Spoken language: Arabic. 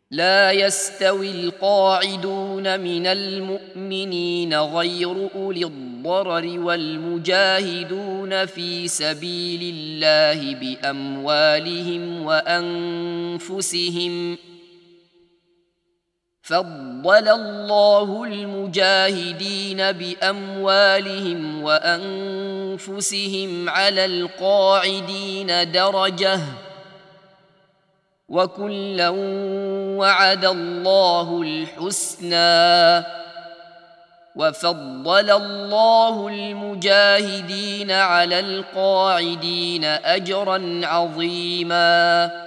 لا يستوي القاعدون من المؤمنين غير أولي الضرر والمجاهدون في سبيل الله بأموالهم وأنفسهم، فضل الله المجاهدين بأموالهم وأنفسهم على القاعدين درجة، وكلا وعد الله الحسنى، وفضل الله المجاهدين على القاعدين أجرا عظيما.